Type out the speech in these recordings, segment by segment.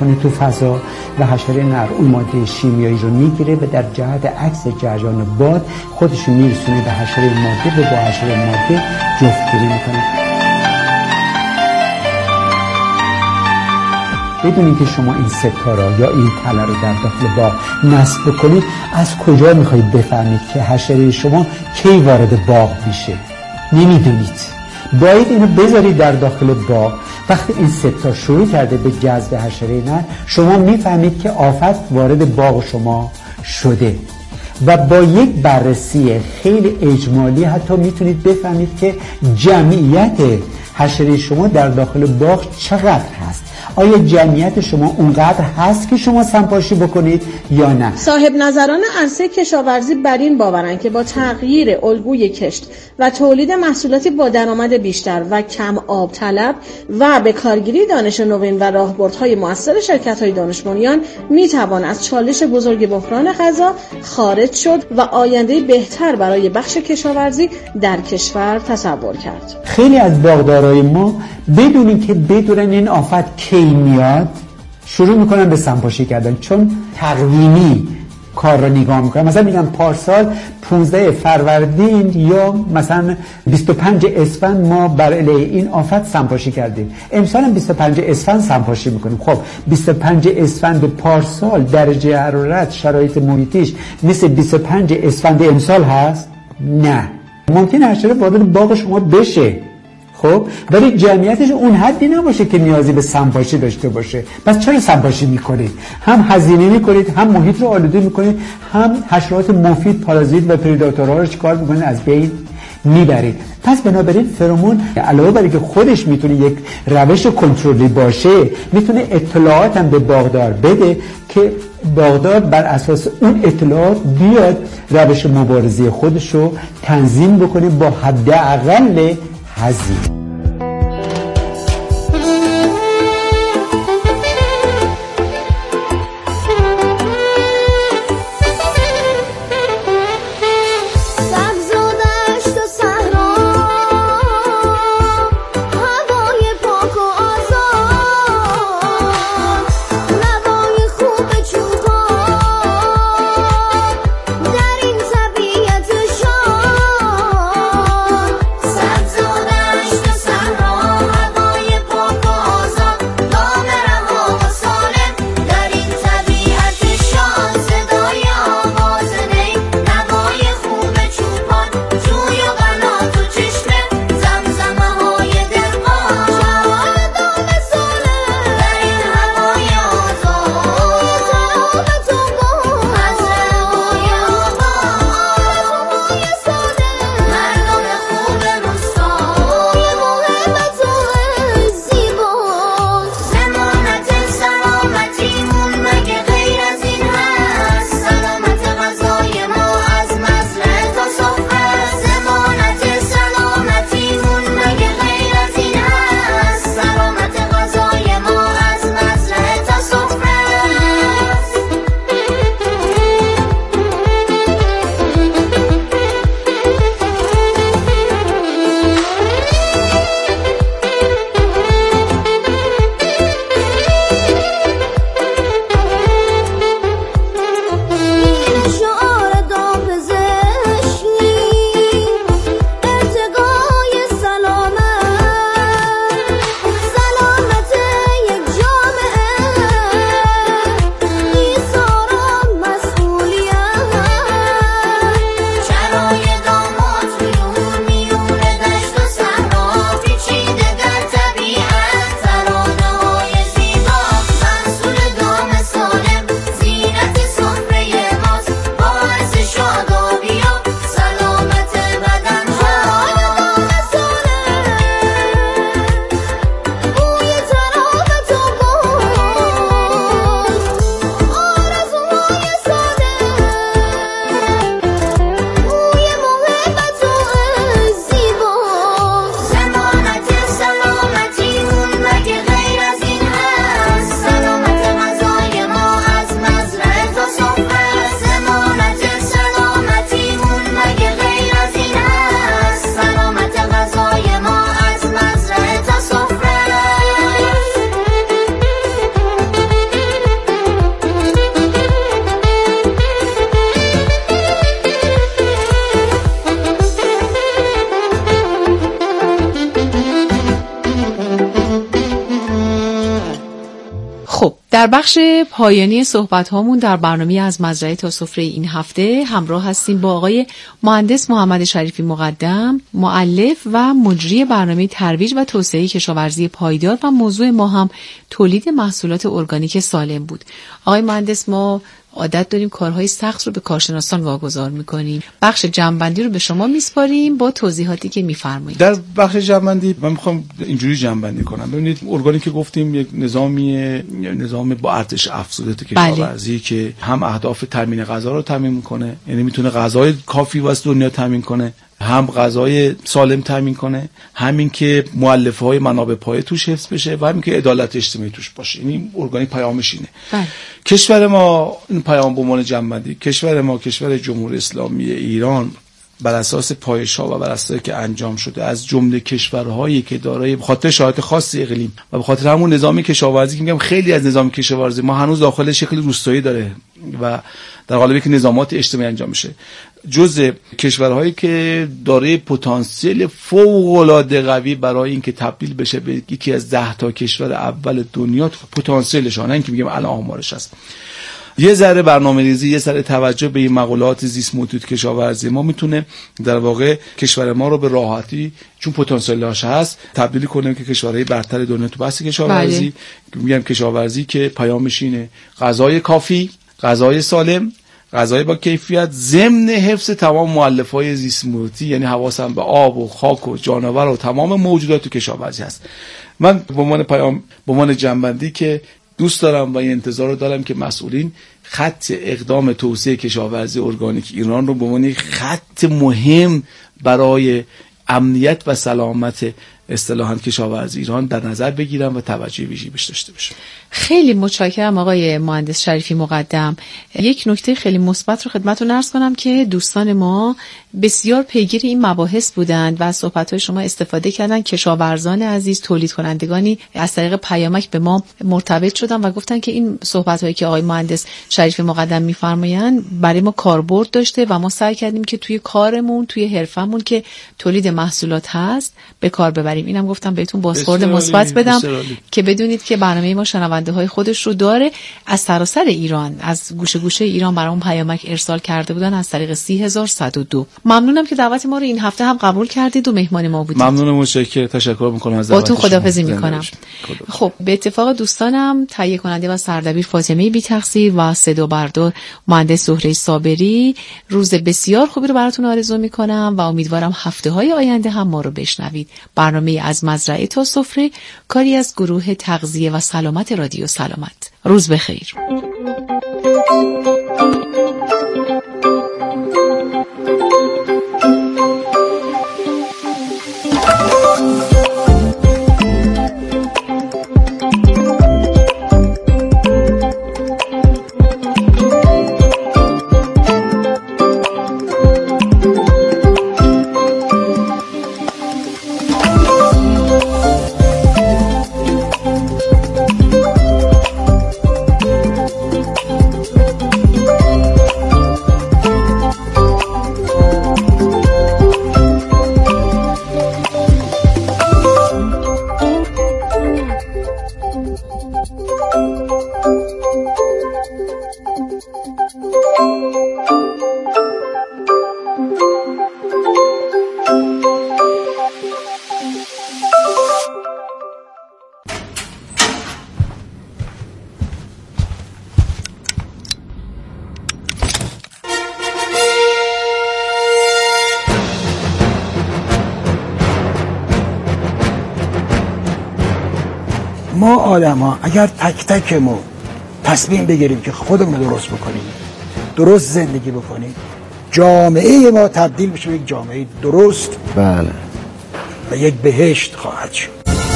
میکنه تو فضا و حشره نر اون ماده شیمیایی رو میگیره و در جهت عکس جریان باد خودش میرسونه به حشره ماده و با حشره ماده جفتگیری میکنه. بدونید که شما این ستاره یا این تله رو در داخل باغ نصب بکنید، از کجا میخواید بفهمید که حشره شما کی وارد باغ میشه؟ نمیدونید. باید اینو بذارید در داخل باغ. وقتی این ستاره شروع کرده به جذب حشره نر، شما میفهمید که آفت وارد باغ شما شده و با یک بررسی خیلی اجمالی حتی میتونید بفهمید که جمعیت حشره شما در داخل باغ چقدر هست. آیا جمعیت شما اونقدر هست که شما سمپاشی بکنید یا نه؟ صاحب نظران عرصه کشاورزی بر این باورند که با تغییر الگوی کشت و تولید محصولاتی با درآمد بیشتر و کم آب طلب و به کارگیری دانش نوین و راهبردهای مؤثر شرکت‌های دانش بنیان میتوان از چالش بزرگ بحران غذا خارج شد و آینده بهتر برای بخش کشاورزی در کشور تصور کرد. خیلی از باغدارای ما بدون اینکه بدونن این آفت کی میاد شروع میکنن به سمپاشی کردن، چون تقویمی کار رو نگاه میکنن. مثلا میگن پارسال 15 فروردین یا مثلا 25 اسفند ما بر علیه این آفت سمپاشی کردیم، امسال هم 25 اسفند سمپاشی میکنیم. خب 25 اسفند پارسال درجه حرارت شرایط محیطیش مثل 25 اسفند امسال هست؟ نه. ممکنه حشره وارد باغ شما بشه، خب ولی جمعیتش اون حدی نباشه که نیازی به سمپاشی داشته باشه. پس چرا سمپاشی میکنید؟ هم هزینه میکنید، هم محیط رو آلوده میکنید، هم حشرات مفید پارازیت و پرداتورها رو چیکار میکنید؟ از بین میبرید. پس بنابراین فرمون علاوه بر اینکه خودش میتونه یک روش کنترلی باشه، میتونه اطلاعات هم به باغدار بده که باغدار بر اساس اون اطلاعات بیاد روش مبارزه خودش رو تنظیم بکنه با حداقل هزینه. سبز و دشت و خب در بخش پایانی صحبت هامون در برنامه از مزرعه تا سفره این هفته همراه هستیم با آقای مهندس محمد شریفی مقدم، مؤلف و مجری برنامه ترویج و توسعه کشاورزی پایدار و موضوع ما هم تولید محصولات ارگانیک سالم بود. آقای مهندس، ما عادت داریم کارهای سخت رو به کارشناسان واگذار میکنیم. بخش جمع‌بندی رو به شما میسپاریم با توضیحاتی که میفرمایید. در بخش جمع‌بندی من میخوام اینجوری جمع‌بندی کنم. ببینید ارگانیک گفتیم یک نظام با ارزش افزوده کشاورزی که هم اهداف تامین غذا رو تامین میکنه، یعنی میتونه غذای کافی واسه دنیا تامین کنه، هم غذای سالم تامین کنه، همین که مؤلفه‌های منابع پایه توش حفظ بشه و همین که عدالت اجتماعی توش باشه. یعنی ارگانیک پیامش اینه. کشور ما این پیام به عنوان جمع‌بندی، کشور ما کشور جمهوری اسلامی ایران بر اساس پایش‌ها و بر اساسی که انجام شده از جمله کشورهایی که دارای به خاطر شرایط خاص اقلیم و به خاطر همون نظام کشاورزی که میگم خیلی از نظام کشاورزی ما هنوز داخل شکل روستایی داره و در قالبی که نظامات اجتماعی انجام میشه، جزء کشورهایی که دارای پتانسیل فوق‌العاده قوی برای اینکه تبدیل بشه به یکی از 10 تا کشور اول دنیا، پتانسیلشون این که میگم الان آمارش هست. یه ذره برنامه‌ریزی، یه ذره توجه به این مقولات زیست محیط کشاورزی ما میتونه در واقع کشور ما رو به راحتی، چون پتانسیلش هست، تبدیل کنه که کشورهای برتر دنیا تو بحث کشاورزی. میگم کشاورزی که پیامش اینه غذای کافی، غذای سالم، غذای با کیفیت، ضمن حفظ تمام مؤلفه‌های زیست محیطی، یعنی حواسم به آب و خاک و جانور و تمام موجودات تو کشاورزی هست. من به عنوان پیام، به عنوان جنبندی که دوست دارم و این انتظار رو دارم که مسئولین خط اقدام توسعه کشاورزی ارگانیک ایران رو به عنوان خط مهم برای امنیت و سلامت اصطلاحاً کشاورزی ایران در نظر بگیرم و توجه ویژه‌ای بهش داشته باشم. خیلی متشکرم آقای مهندس شریفی مقدم. یک نکته خیلی مثبت رو خدمتتون عرض کنم که دوستان ما بسیار پیگیر این مباحث بودند و از صحبت‌های شما استفاده کردن. کشاورزان عزیز، تولید کنندگانی از طریق پیامک به ما مرتبط شدن و گفتن که این صحبت‌هایی که آقای مهندس شریفی مقدم می‌فرمایند برای ما کاربرد داشته و ما سعی کردیم که توی کارمون، توی حرفمون که تولید محصولات هست به کار ببریم. اینم گفتم بهتون بازخورد مثبت بدم که بدونید که برنامه ما شنونده‌های خودش رو داره. از سراسر ایران، از گوشه گوشه ایران برامون پیامک ارسال کرده بودن از طریق 30102. ممنونم که دعوت ما رو این هفته هم قبول کردید و مهمان ما بودید. ممنونم، متشکرم، تشکر می‌کنم از دعوتتون. باتون خداحافظی می‌کنم. خب به اتفاق دوستانم تهیه کننده و سردبیر فاطمه بی تقصیر و صدا بردار مهندس زهره صابری، روز بسیار خوبی رو براتون آرزو می‌کنم و امیدوارم هفته‌های آینده هم ما رو بشنوید. برنامه از مزرعه تا سفره، کاری از گروه تغذیه و سلامت رادیو سلامت. روز بخیر. ما آدم‌ها اگر تک تکمون تصمیم بگیریم که خودمون رو درست بکنیم، درست زندگی بکنیم، جامعه ما تبدیل بشه به یک جامعه درست، بله، و یک بهشت خواهد شد.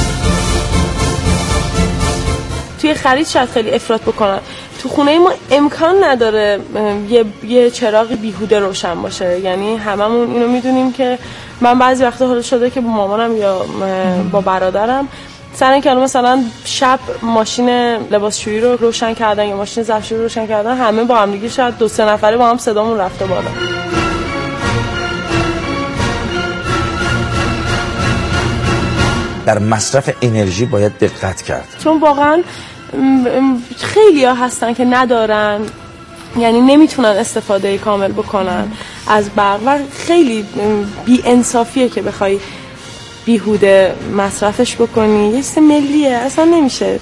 توی خرید شاید خیلی افراط بکنن. تو خونه ما امکان نداره یه چراغ بیهوده روشن باشه. یعنی هممون اینو میدونیم که من بعضی وقتا حال شده که با مامانم یا با برادرم سر اینکه مثلا شب ماشین لباسشویی رو روشن کردن یا ماشین ظرفشویی رو روشن کردن، همه با هم دیگه شاید 2-3 نفره با هم صدامون رفته بالا. در مصرف انرژی باید دقت کرد، چون واقعا خیلی ها هستن که ندارن، یعنی نمیتونن استفاده کامل بکنن از برق و خیلی بی انصافیه که بخوای بیهوده مصرفش بکنی. یه چیز ملیه، اصلا نمیشه.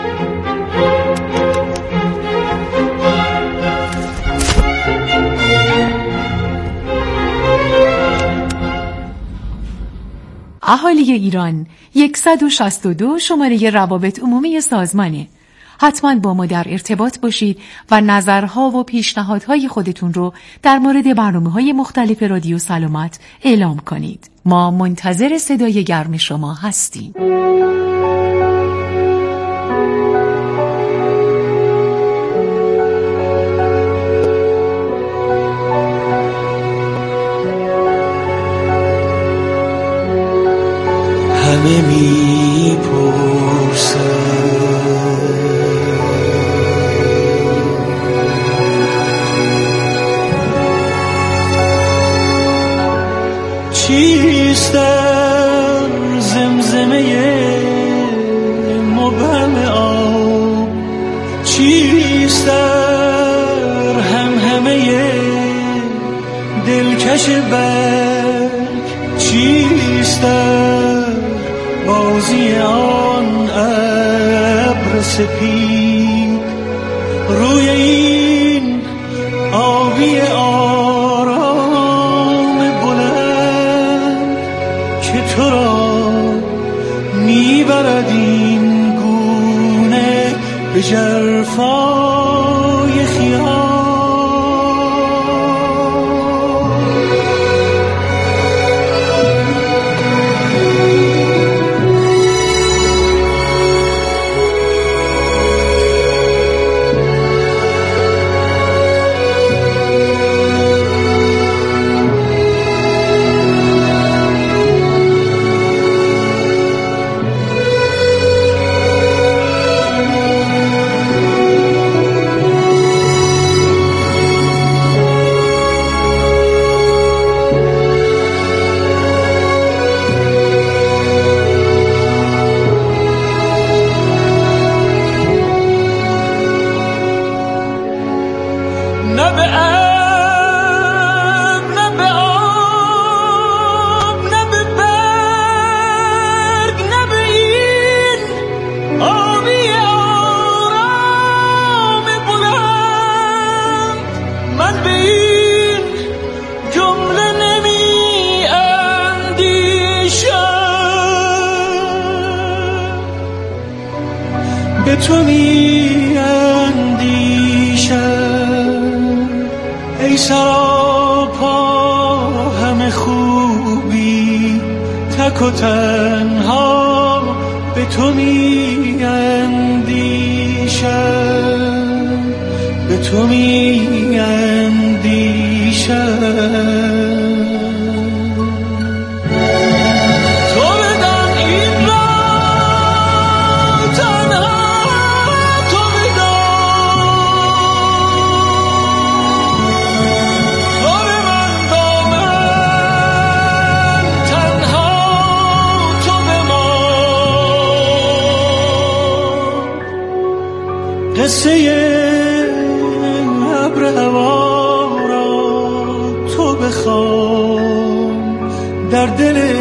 اهالی ایران 162 شماره روابط عمومی سازمانه. حتما با ما در ارتباط باشید و نظرها و پیشنهادهای خودتون رو در مورد برنامه‌های مختلف رادیو سلامت اعلام کنید. ما منتظر صدای گرم شما هستیم. همه میپرسن چیست در زمزمه مبهم آب، چیست در همهمه دلکش برگ، چیست در بازی آن ابر سپید روی این آبی آرام بلند که تو را میبرد این گونه به جرفای خیال. به تو می اندیشم ای سراپا همه خوبی، تک و تنها به تو می اندیشم، به تو می اندیشم. قصه ابر هوا را تو بخوان، در دل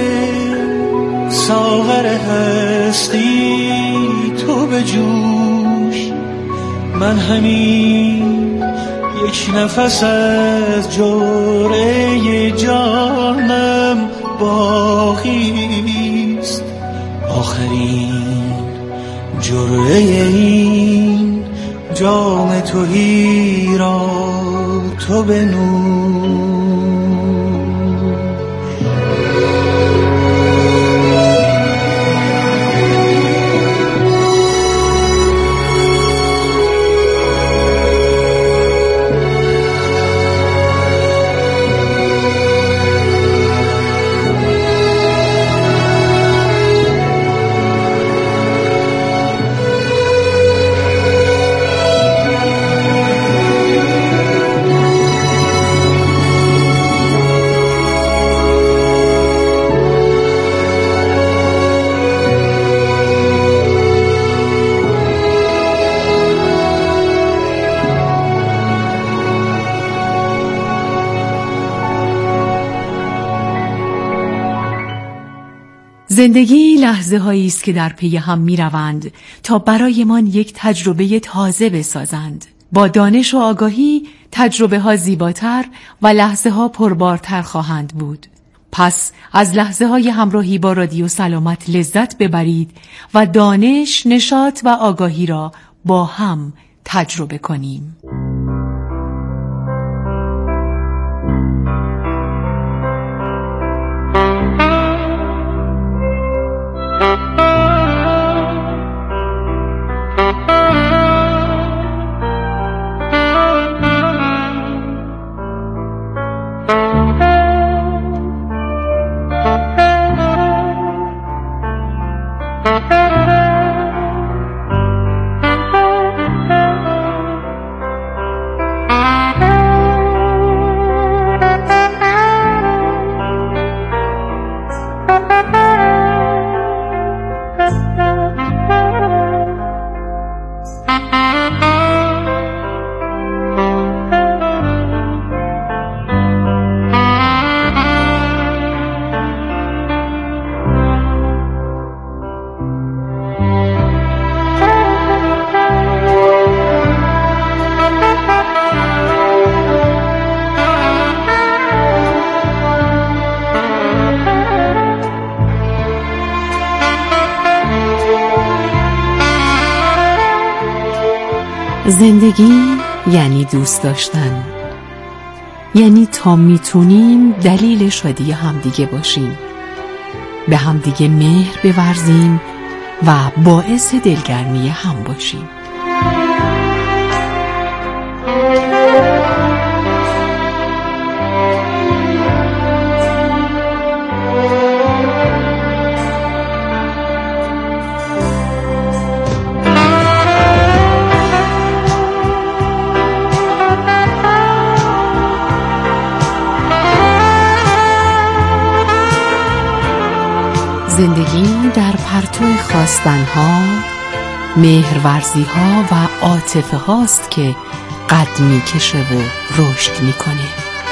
ساغر هستی تو بجوش. من همین یک نفس از جرعه جانم باقیست، آخرین جرعه این جام تهی را تو بنوش. زندگی لحظه هایی است که در پی هم می روند تا برایمان یک تجربه تازه بسازند. با دانش و آگاهی تجربه ها زیباتر و لحظه ها پربارتر خواهند بود. پس از لحظه های همراهی با رادیو سلامت لذت ببرید و دانش، نشاط و آگاهی را با هم تجربه کنیم. زندگی یعنی دوست داشتن، یعنی تا میتونیم دلیل شادی همدیگه باشیم، به همدیگه مهر بورزیم و باعث دلگرمی هم باشیم. زندگی در پرتو خواستنها، مهرورزیها و عاطفه هاست که قد میکشه و رشد میکنه.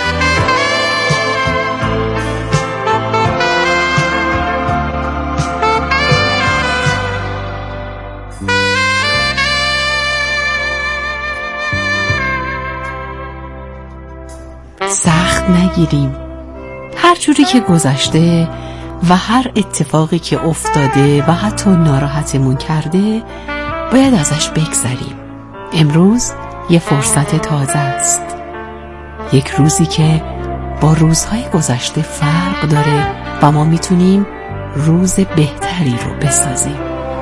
سخت نگیریم. هر جوری که گذشته و هر اتفاقی که افتاده و حتی ناراحتمون کرده باید ازش بگذریم. امروز یه فرصت تازه است، یک روزی که با روزهای گذشته فرق داره و ما میتونیم روز بهتری رو بسازیم.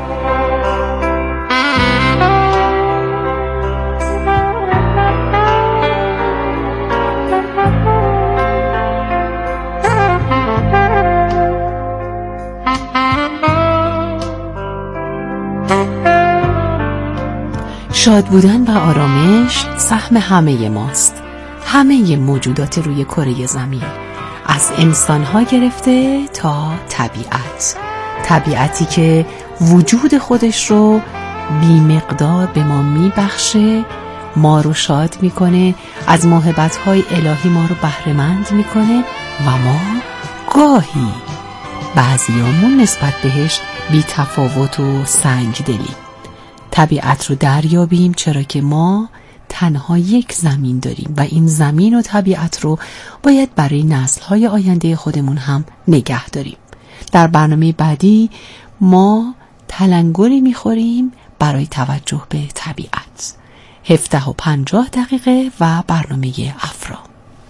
شاد بودن و آرامش سهم همه ماست، همه موجودات روی کره زمین، از انسان‌ها گرفته تا طبیعتی که وجود خودش رو بی مقدار به ما میبخشه، ما رو شاد میکنه، از موهبت‌های الهی ما رو بهره‌مند میکنه و ما گاهی بعضیامون نسبت بهش بی تفاوت و سنگدلی. طبیعت رو دریابیم، چرا که ما تنها یک زمین داریم و این زمین و طبیعت رو باید برای نسل‌های آینده خودمون هم نگه داریم. در برنامه بعدی ما تلنگری میخوریم برای توجه به طبیعت. 17:50 و برنامه افرا.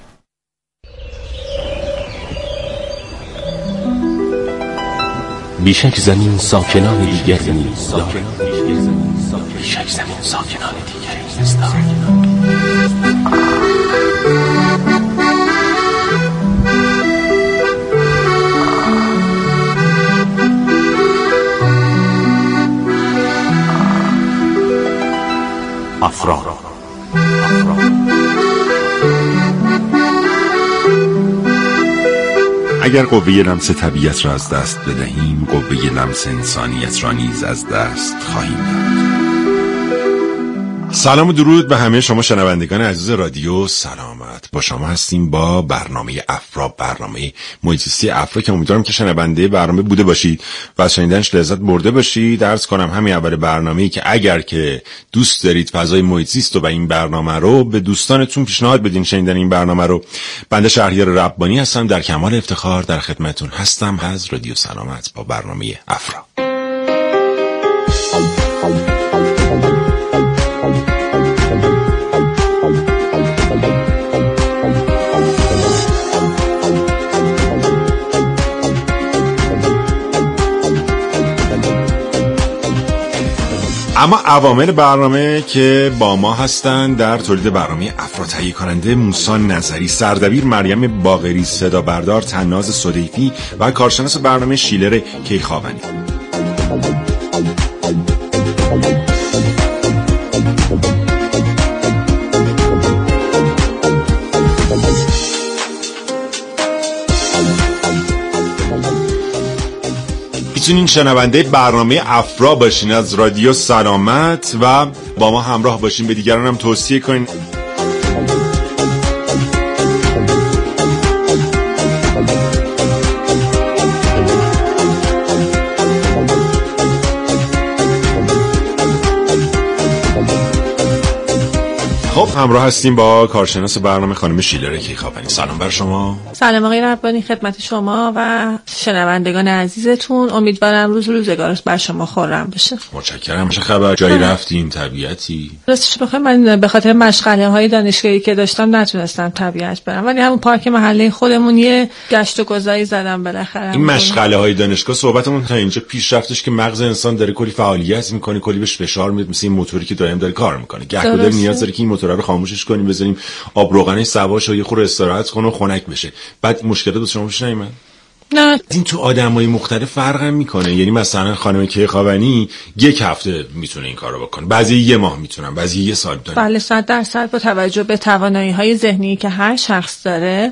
بیشک زمین ساکنان دیگری نیست، بیشک زمین ساکنان دیگری نیست. افرا. اگر قوه لمس طبیعت را از دست بدهیم، قوه لمس انسانیت را نیز از دست خواهیم داد. سلام و درود به همه شما شنوندگان عزیز رادیو سلامت. با شما هستیم با برنامه افرا، برنامه محیط زیستی افرا که امیدوارم که شنونده برنامه بوده باشید و از شنیدنش لذت برده باشید. عرض کنم همین اول برنامه‌ای که اگر که دوست دارید فضای محیط زیست و این برنامه رو به دوستانتون پیشنهاد بدین شنیدن این برنامه رو، بنده شهریار ربانی هستم، در کمال افتخار در خدمتتون هستم از رادیو سلامت با برنامه افرا. اما عوامل برنامه که با ما هستند در تولید برنامه افرا: تهیه کننده موسی نظری، سردبیر مریم باقری، صدا بردار طناز صدیفی و کارشناس برنامه شیلر کیخاونی. میتونین شنونده برنامه افرا باشین از رادیو سلامت و با ما همراه باشین، به دیگران هم توصیه کنین. خب همراه هستیم با کارشناس برنامه خانم شیلر کیخاونی. سلام بر شما. سلام آقای ربانی، خدمت شما و شنوندگان عزیزتون. امیدوارم روزگارت بر شما خرم بشه. متشکرم. چه خبر؟ جایی رفتین؟ طبیعتی؟ راستش بخوام من به خاطر مشغله های دانشگاهی که داشتم نتونستم طبیعت برم، ولی همون پارک محله خودمون یه گشت و گذاری زدم بالاخره. این مشغله های دانشگاه صحبتمون تا اینجا پیش رفتش که مغز انسان داره کلی فعالیت میکنه، کلی بهش فشار میاد، مثل این موتوری که دائم داره کار میکنه. گهگداری نیاز داره که این موتور رو خاموشش کنیم، بذاریم آب روغنش سواش و یه خورده استراحت کنه و خنک بشه. بعد مشکلات واسه شما پیش نمیاد؟ نه. این تو آدمای مختلف فرق هم میکنه. یعنی مثلا خانم کیخاونی یک هفته میتونه این کارو بکنه، بعضی یه ماه میتونن، بعضی یه سال میتونن. بله 100% با توجه به توانایی‌های ذهنی که هر شخص داره،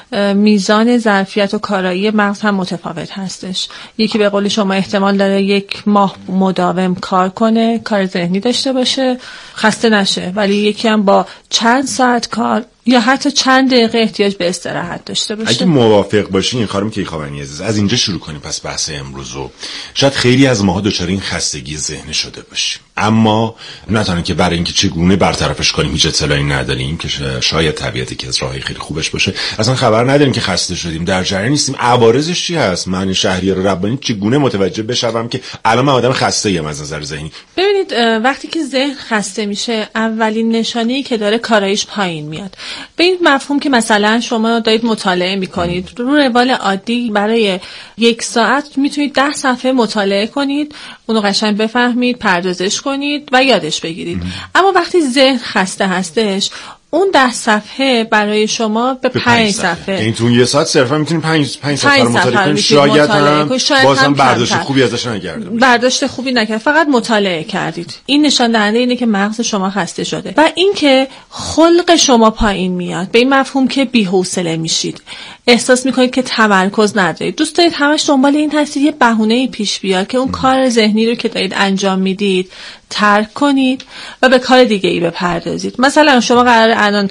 میزان ظرفیت و کارایی مغز هم متفاوت هستش. یکی به قول شما احتمال داره یک ماه مداوم کار کنه، کار ذهنی داشته باشه، خسته نشه، ولی یکی هم با چند ساعت کار یا حتی چند دقیقه احتیاج به استراحت داشته باشه. اگه موافق باشین خانم کیخاونی عزیز، از اینجا شروع کنیم پس بحث امروزو. شاید خیلی از ماها دچار این خستگی ذهنی شده باشیم، اما نه تنها که برای اینکه چگونه برطرفش کنیم هیچ اطلاعی نداریم که شاید طبیعتی که از راهی خیلی خوبش باشه، اصلا خبر نداریم که خسته شدیم، در جریان نیستیم، عوارضش چی هست. من شهریار ربانی چگونه متوجه بشم که الان من آدم خسته ام از نظر ذهنی؟ ببینید وقتی که ذهن خسته میشه، اولین نشانه‌ای که داره کاراییش پایین میاد. به این مفهوم که مثلا شما دارید مطالعه میکنید، رو روال عادی برای 1 ساعت میتونید 10 صفحه مطالعه کنید، اونو قشنگ بفهمید، پردازش کنید و یادش بگیرید. اما وقتی ذهن خسته هستش، اون 10 صفحه برای شما به 5 صفحه، یعنی تو 1 ساعت صرفا میتونید 5 صفحه رو مطالعه کنید، شاید هم بازم برداشت خوبی ازش نکردید، برداشت خوبی نکرد، فقط مطالعه کردید. این نشان دهنده اینه که مغز شما خسته شده و اینکه خلق شما پایین میاد، به این مفهوم که بی‌حوصله میشید، احساس میکنید که تمرکز ندارید، دوست دارید همش دنبال این هستید یه بهونه‌ای پیش بیاد که اون کار ذهنی رو که دارید انجام میدید ترک کنید و به کار دیگه ای بپردازید. مثلا شما قراره الان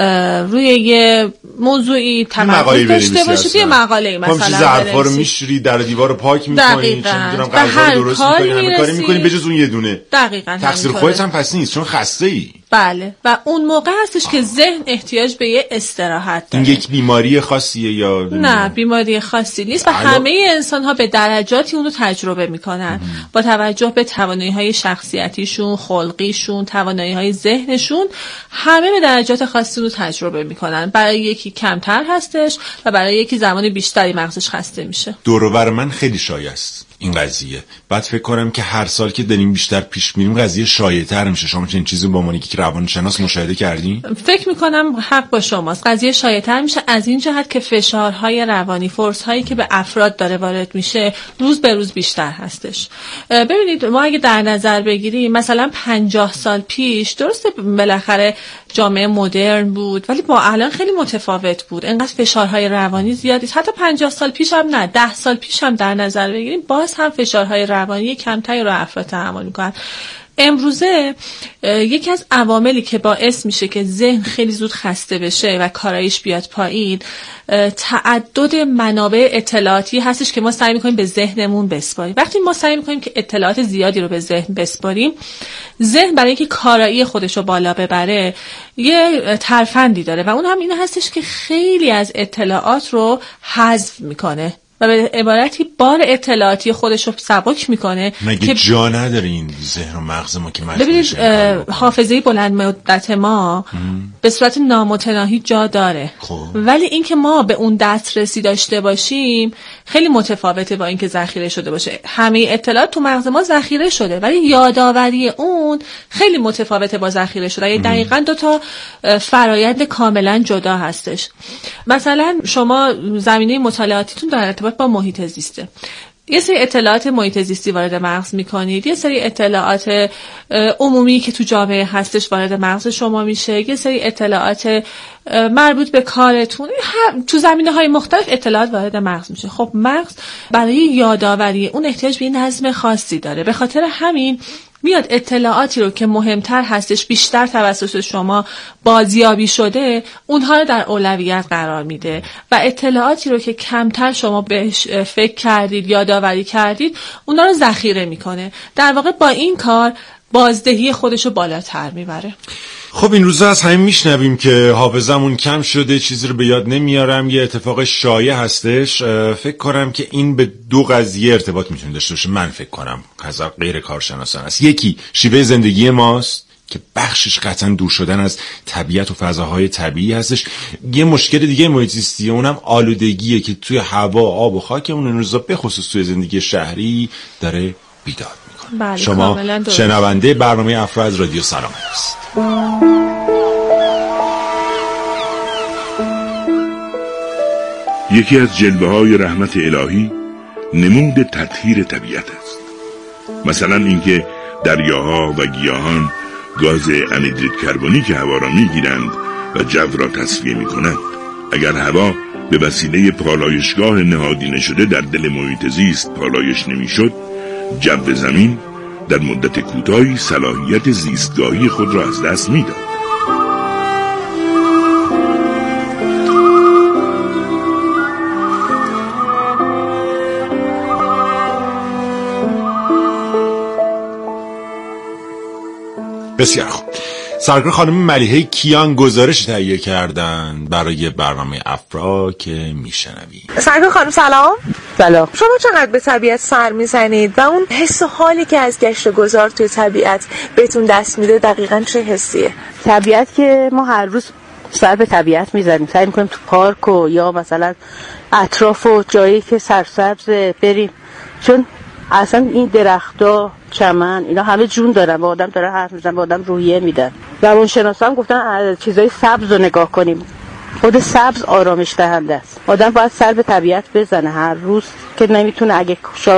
روی یه موضوعی تمرکز داشته باشید، یه مقاله مثلا ظرفا رو میشورید، در دیوار رو پاک میکنید، چه میدونم غذا رو درست میکنید، همه کاری میکنید بجز اون یه دونه. دقیقاً تقصیر خودت هم پس نیست، چون خسته ای. بله، و اون موقع هستش که ذهن احتیاج به یه استراحت داره. این یک بیماری خاصیه یا نه؟ بیماری خاصی نیست و همه انسان ها به درجاتی اون رو تجربه میکنن با توجه به توانایی های شخصیتیشون، خلقیشون، توانایی های ذهنشون، همه به درجات خاصی رو تجربه میکنن. برای یکی کمتر هستش و برای یکی زمان بیشتری مغزش خسته میشه. دور و بر من خیلی شایع است این قضیه. بعد فکر کنم که هر سال که داریم بیشتر پیش میریم قضیه شایع‌تر میشه. شما چنین چیزی با عنوان یک روانشناس مشاهده کردین؟ فکر میکنم حق با شماست. قضیه شایع‌تر میشه از این جهت که فشارهای روانی، فورس‌هایی که به افراد داره وارد میشه روز به روز بیشتر هستش. ببینید ما اگه در نظر بگیریم مثلا 50 سال پیش، درسته بالاخره جامعه مدرن بود ولی با الان خیلی متفاوت بود، انقدر فشارهای روانی زیادی. حتی 50 سال پیش هم نه، 10 سال پیش هم در نظر بگیریم باز هم فشارهای روانی کمتری رو افراد تحمل میکنن. امروزه یکی از عواملی که باعث میشه که ذهن خیلی زود خسته بشه و کارایش بیاد پایین تعدد منابع اطلاعاتی هستش که ما سعی میکنیم به ذهنمون بسپاریم. وقتی ما سعی میکنیم که اطلاعات زیادی رو به ذهن بسپاریم، ذهن برای اینکه کارایی خودش رو بالا ببره یه ترفندی داره و اون هم این هستش که خیلی از اطلاعات رو حذف میکنه و به عبارتی بار اطلاعاتی خودش رو سبک میکنه. مگه جا نداره این ذهن و مغز ما که ببینید حافظه بلند مدت ما به صورت نامتناهی جا داره، ولی اینکه ما به اون دسترسی داشته باشیم خیلی متفاوته با اینکه ذخیره شده باشه. همه اطلاعات تو مغز ما ذخیره شده ولی یادآوری اون خیلی متفاوته با ذخیره شده. یعنی دقیقاً دو تا فرایند کاملا جدا هستش. مثلا شما زمینه مطالعاتیتون در ارتباط با محیط زیسته، یه سری اطلاعات محیط زیستی وارد مغز میکنید، یه سری اطلاعات عمومی که تو جامعه هستش وارد مغز شما میشه، یه سری اطلاعات مربوط به کارتون، تو زمینه‌های مختلف اطلاعات وارد مغز میشه. خب مغز برای یادآوری اون احتیاج به نظم خاصی داره، به خاطر همین میاد اطلاعاتی رو که مهمتر هستش بیشتر توسط شما بازیابی شده اونها رو در اولویت قرار میده و اطلاعاتی رو که کمتر شما بهش فکر کردید یادآوری کردید اونها رو ذخیره میکنه. در واقع با این کار بازدهی خودش رو بالاتر میبره. خب این روزا از همین میشنویم که حافظمون کم شده، چیزی رو به یاد نمیارم. یه اتفاق شایع هستش. فکر کنم که این به دو قضیه ارتباط میتونه داشته باشه. من فکر کنم از غیر کارشناسان است. یکی شیوه زندگی ماست که بخشش قطعا دور شدن از طبیعت و فضاهای طبیعی هستش. یه مشکل دیگه محیط زیستیه، اونم آلودگیه که توی هوا، آب و خاکمون این روزا به خصوص توی زندگی شهری داره بیداد میکنه. بله، شما شنونده برنامه افرا از رادیو سلام هست. یکی از جلوه‌های رحمت الهی نمود تطهیر طبیعت است. مثلا اینکه دریاها و گیاهان گاز انهیدرید کربونیک هوا را میگیرند و جو را تصفیه میکنند. اگر هوا به وسیله پالایشگاه نهادینه شده در دل محیط زیست پالایش نمیشد، جو زمین در مدت کوتاهی صلاحیت زیستگاهی خود را از دست میداد. بسیار خوب. سرکار خانم ملیحه کیان گزارش تهیه کردن برای برنامه افرا که میشنوی. سرکار خانم سلام. سلام. شما چقدر به طبیعت سر میزنید و اون حس و حالی که از گشت و گذار توی طبیعت بهتون دست میده دقیقاً چه حسیه؟ طبیعت که ما هر روز سر به طبیعت میزنیم، سعی میکنیم تو پارک و یا مثلا اطراف و جایی که سرسبز بریم، چون اصلا این درخت‌ها، چمن، اینا همه جون دارن، با آدم داره حرف میزنن، با آدم روحیه میدن. روانشناسا هم گفتن چیزای سبز رو نگاه کنیم، خود سبز آرامش دهنده است. آدم باید سر به طبیعت بزنه هر روز که نمیتونه، اگه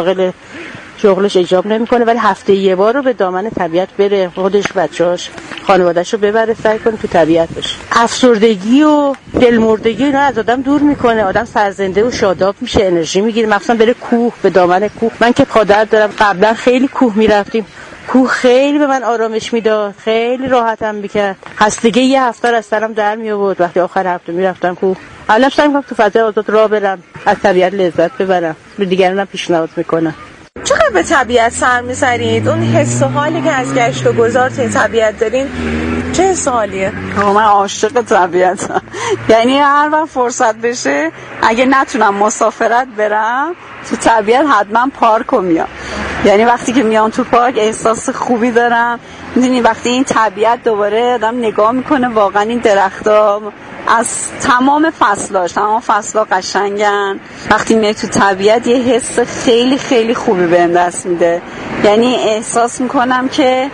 شغلش اجاب نمیکنه، ولی هفته یه بار رو به دامن طبیعت بره، خودش، بچه‌اش، خانواده‌شو ببره، سعی کنه تو طبیعت باشه. افسردگی و دلمردگی اینا از آدم دور میکنه، آدم سرزنده و شاداب میشه، انرژی میگیره. مثلا بره کوه، به دامن کوه. من که پادر دارم، قبلا خیلی کوه میرفتیم، کوه خیلی به من آرامش میداد، خیلی راحتم میکرد. خستگی یه هفته از سرم در می آورد وقتی آخر هفته میرفتم کوه. الان سعی میکنم تو فضای آزاد راه برم، از طبیعت لذت ببرم، به دیگران هم پیشنهاد میکنم. چقدر به طبیعت سر میزنید؟ اون حس و حالی که از گشت و گذار توی طبیعت دارین چه حس و حالیه؟ من عاشق طبیعتم، یعنی هر وقت فرصت بشه اگه نتونم مسافرت برم تو طبیعت حتما پارک میام. یعنی وقتی که میام تو پارک احساس خوبی دارم. میدونی وقتی این طبیعت دوباره آدم نگاه میکنه، واقعا این درخت‌ها از تمام فصلا قشنگن. وقتی میای تو طبیعت یه حس خیلی خیلی خوبی بهم دست میده. یعنی احساس میکنم که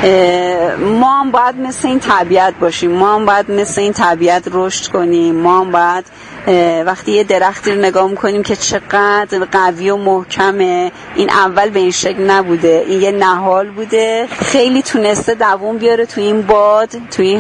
ما هم باید مثل این طبیعت باشیم، ما هم باید مثل این طبیعت رشد کنیم، ما هم باید وقتی یه درختی رو نگاه میکنیم که چقدر قوی و محکمه، این اول به این شکل نبوده، این یه نهال بوده، خیلی تونسته دووم بیاره تو این باد، تو این